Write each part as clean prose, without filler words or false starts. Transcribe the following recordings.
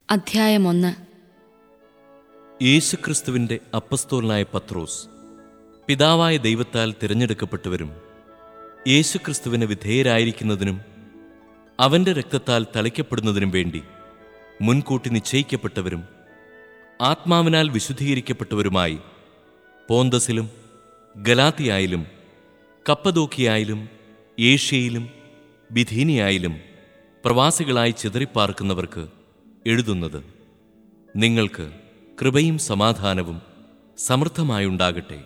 അധ്യായം 1. യേശുക്രിസ്തുവിൻ്റെ അപ്പസ്തോലനായ പത്രോസ്, പിതാവായ ദൈവത്താൽ തിരഞ്ഞെടുക്കപ്പെട്ടവരും യേശുക്രിസ്തുവിന് വിധേയരായിരിക്കുന്നതിനും അവൻ്റെ രക്തത്താൽ തളിക്കപ്പെടുന്നതിനും വേണ്ടി മുൻകൂട്ടി നിശ്ചയിക്കപ്പെട്ടവരും ആത്മാവിനാൽ വിശുദ്ധീകരിക്കപ്പെട്ടവരുമായി പോന്തസിലും ഗലാത്തിയായാലും കപ്പദോക്കിയായാലും ഏഷ്യയിലും ബിഥീനിയായാലും പ്രവാസികളായി ചിതറിപ്പാർക്കുന്നവർക്ക് എഴുതുന്നത്: നിങ്ങൾക്ക് കൃപയും സമാധാനവും സമൃദ്ധമായുണ്ടാകട്ടെ.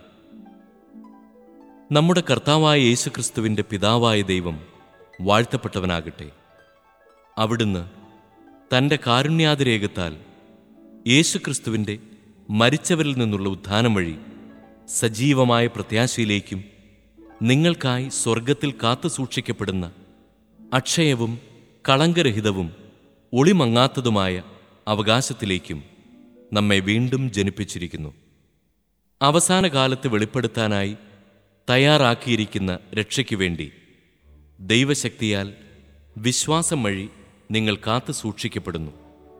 നമ്മുടെ കർത്താവായ യേശുക്രിസ്തുവിൻ്റെ പിതാവായ ദൈവം വാഴ്ത്തപ്പെട്ടവനാകട്ടെ. അവിടുന്ന് തൻ്റെ കാരുണ്യാതിരേകത്താൽ യേശുക്രിസ്തുവിൻ്റെ മരിച്ചവരിൽ നിന്നുള്ള ഉത്ഥാനം വഴി സജീവമായ പ്രത്യാശയിലേക്കും നിങ്ങൾക്കായി സ്വർഗത്തിൽ കാത്തുസൂക്ഷിക്കപ്പെടുന്ന അക്ഷയവും കളങ്കരഹിതവും ഒളിമങ്ങാത്തതുമായ അവകാശത്തിലേക്കും നമ്മെ വീണ്ടും ജനിപ്പിച്ചിരിക്കുന്നു. അവസാന കാലത്ത് വെളിപ്പെടുത്താനായി തയ്യാറാക്കിയിരിക്കുന്ന രക്ഷയ്ക്കു വേണ്ടി ദൈവശക്തിയാൽ വിശ്വാസം വഴി നിങ്ങൾ കാത്തു സൂക്ഷിക്കപ്പെടുന്നു.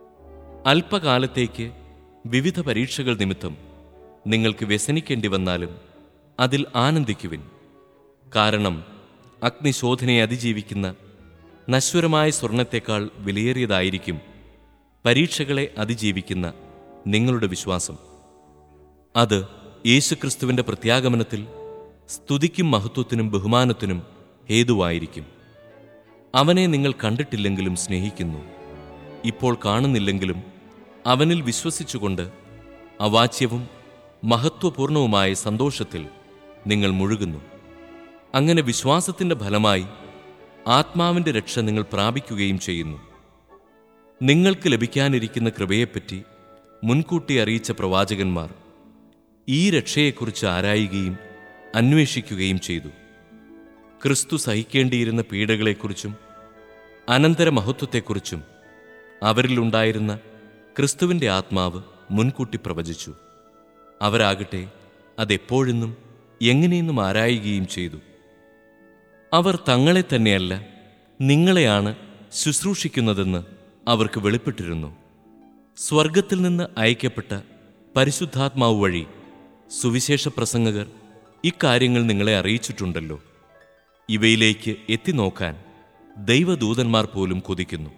അല്പകാലത്തേക്ക് വിവിധ പരീക്ഷകൾ നിമിത്തം നിങ്ങൾക്ക് വ്യസനിക്കേണ്ടി വന്നാലും അതിൽ ആനന്ദിക്കുവിൻ. കാരണം അഗ്നിശോധനയെ അതിജീവിക്കുന്ന നശ്വരമായ സ്വർണത്തേക്കാൾ വിലയേറിയതായിരിക്കും പരീക്ഷകളെ അതിജീവിക്കുന്ന നിങ്ങളുടെ വിശ്വാസം. അത് യേശുക്രിസ്തുവിൻ്റെ പ്രത്യാഗമനത്തിൽ സ്തുതിക്കും മഹത്വത്തിനും ബഹുമാനത്തിനും ഹേതുവായിരിക്കും. അവനെ നിങ്ങൾ കണ്ടിട്ടില്ലെങ്കിലും സ്നേഹിക്കുന്നു, ഇപ്പോൾ കാണുന്നില്ലെങ്കിലും അവനിൽ വിശ്വസിച്ചുകൊണ്ട് അവാച്യവും മഹത്വപൂർണവുമായ സന്തോഷത്തിൽ നിങ്ങൾ മുഴുകുന്നു. അങ്ങനെ വിശ്വാസത്തിൻ്റെ ഫലമായി ആത്മാവിൻ്റെ രക്ഷ നിങ്ങൾ പ്രാപിക്കുകയും ചെയ്യുന്നു. നിങ്ങൾക്ക് ലഭിക്കാനിരിക്കുന്ന കൃപയെപ്പറ്റി മുൻകൂട്ടി അറിയിച്ച പ്രവാചകന്മാർ ഈ രക്ഷയെക്കുറിച്ച് ആരായുകയും അന്വേഷിക്കുകയും ചെയ്തു. ക്രിസ്തു സഹിക്കേണ്ടിയിരുന്ന പീഡകളെക്കുറിച്ചും അനന്തരമഹത്വത്തെക്കുറിച്ചും അവരിലുണ്ടായിരുന്ന ക്രിസ്തുവിൻ്റെ ആത്മാവ് മുൻകൂട്ടി പ്രവചിച്ചു. അവരാകട്ടെ അതെപ്പോഴെന്നും എങ്ങനെയെന്നും ആരായുകയും ചെയ്തു. അവർ തങ്ങളെ തന്നെയല്ല, നിങ്ങളെയാണ് ശുശ്രൂഷിക്കുന്നതെന്ന് അവർക്ക് വെളിപ്പെട്ടിരുന്നു. സ്വർഗത്തിൽ നിന്ന് അയക്കപ്പെട്ട പരിശുദ്ധാത്മാവ് വഴി സുവിശേഷ പ്രസംഗകർ ഇക്കാര്യങ്ങൾ നിങ്ങളെ അറിയിച്ചിട്ടുണ്ടല്ലോ. ഇവയിലേക്ക് എത്തിനോക്കാൻ ദൈവദൂതന്മാർ പോലും കൊതിക്കുന്നു.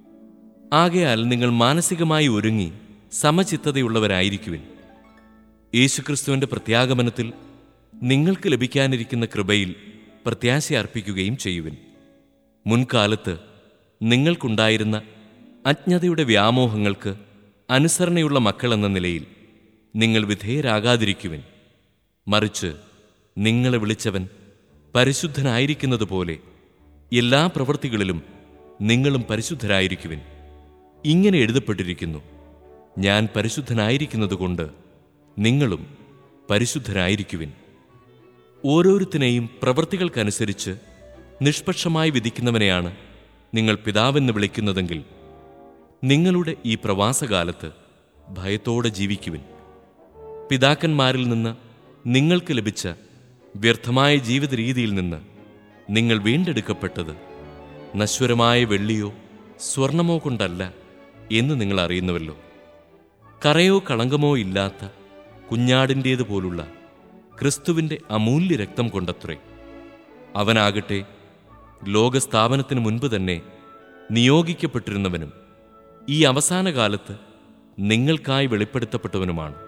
ആകയാൽ നിങ്ങൾ മാനസികമായി ഒരുങ്ങി സമചിത്തതയുള്ളവരായിരിക്കുവിൻ. യേശുക്രിസ്തുവിൻ്റെ പ്രത്യാഗമനത്തിൽ നിങ്ങൾക്ക് ലഭിക്കാനിരിക്കുന്ന കൃപയിൽ പ്രത്യാശ അർപ്പിക്കുകയും ചെയ്യുവിൻ. മുൻകാലത്ത് നിങ്ങൾക്കുണ്ടായിരുന്ന അജ്ഞതയുടെ വ്യാമോഹങ്ങൾക്ക് അനുസരണയുള്ള മക്കളെന്ന നിലയിൽ നിങ്ങൾ വിധേയരാകാതിരിക്കുവിൻ. മറിച്ച് നിങ്ങളെ വിളിച്ചവൻ പരിശുദ്ധനായിരിക്കുന്നതുപോലെ എല്ലാ പ്രവൃത്തികളിലും നിങ്ങളും പരിശുദ്ധരായിരിക്കുവിൻ. ഇങ്ങനെ എഴുതപ്പെട്ടിരിക്കുന്നു: ഞാൻ പരിശുദ്ധനായിരിക്കുന്നതുകൊണ്ട് നിങ്ങളും പരിശുദ്ധരായിരിക്കുവിൻ. ഓരോരുത്തനെയും പ്രവൃത്തികൾക്കനുസരിച്ച് നിഷ്പക്ഷമായി വിധിക്കുന്നവനെയാണ് നിങ്ങൾ പിതാവെന്ന് വിളിക്കുന്നതെങ്കിൽ നിങ്ങളുടെ ഈ പ്രവാസകാലത്ത് ഭയത്തോടെ ജീവിക്കുവിൻ. പിതാക്കന്മാരിൽ നിന്ന് നിങ്ങൾക്ക് ലഭിച്ച വ്യർത്ഥമായ ജീവിത രീതിയിൽ നിന്ന് നിങ്ങൾ വീണ്ടെടുക്കപ്പെട്ടത് നശ്വരമായ വെള്ളിയോ സ്വർണമോ കൊണ്ടല്ല എന്ന് നിങ്ങൾ അറിയുന്നുവല്ലോ. കറയോ കളങ്കമോ ഇല്ലാത്ത കുഞ്ഞാടിൻ്റേതുപോലുള്ള ക്രിസ്തുവിൻ്റെ അമൂല്യ രക്തം കൊണ്ടത്രേ. അവനാകട്ടെ ലോകസ്ഥാപനത്തിന് മുൻപ് തന്നെ നിയോഗിക്കപ്പെട്ടിരുന്നവനും ഈ അവസാന കാലത്ത് നിങ്ങൾക്കായി വെളിപ്പെടുത്തപ്പെട്ടവനുമാണ്.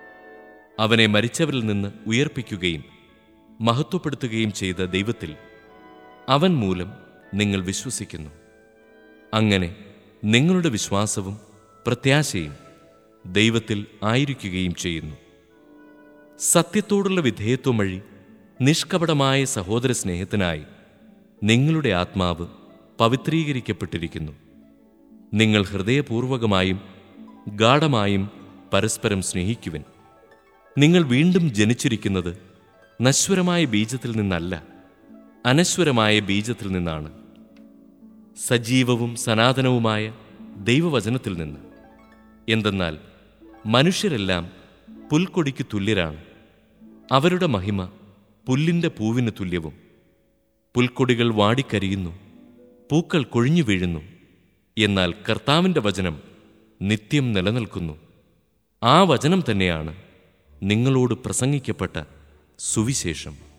അവനെ മരിച്ചവരിൽ നിന്ന് ഉയർപ്പിക്കുകയും മഹത്വപ്പെടുത്തുകയും ചെയ്ത ദൈവത്തിൽ അവൻ മൂലം നിങ്ങൾ വിശ്വസിക്കുന്നു. അങ്ങനെ നിങ്ങളുടെ വിശ്വാസവും പ്രത്യാശയും ദൈവത്തിൽ ആയിരിക്കുകയും ചെയ്യുന്നു. സത്യത്തോടുള്ള വിധേയത്വം വഴി നിഷ്കപടമായ സഹോദര സ്നേഹത്തിനായി നിങ്ങളുടെ ആത്മാവ് പവിത്രീകരിക്കപ്പെട്ടിരിക്കുന്നു. നിങ്ങൾ ഹൃദയപൂർവകമായും ഗാഢമായും പരസ്പരം സ്നേഹിക്കുവിൻ. നിങ്ങൾ വീണ്ടും ജനിച്ചിരിക്കുന്നത് നശ്വരമായ ബീജത്തിൽ നിന്നല്ല, അനശ്വരമായ ബീജത്തിൽ നിന്നാണ്, സജീവവും സനാതനവുമായ ദൈവവചനത്തിൽ നിന്ന്. എന്തെന്നാൽ മനുഷ്യരെല്ലാം പുൽക്കൊടിക്ക് തുല്യരാണ്. അവരുടെ മഹിമ പുല്ലിൻ്റെ പൂവിന് തുല്യവും. പുൽക്കൊടികൾ വാടിക്കരിയുന്നു, പൂക്കൾ കൊഴിഞ്ഞു വീഴുന്നു. എന്നാൽ കർത്താവിൻ്റെ വചനം നിത്യം നിലനിൽക്കുന്നു. ആ വചനം തന്നെയാണ് നിങ്ങളോട് പ്രസംഗിക്കപ്പെട്ട സുവിശേഷം.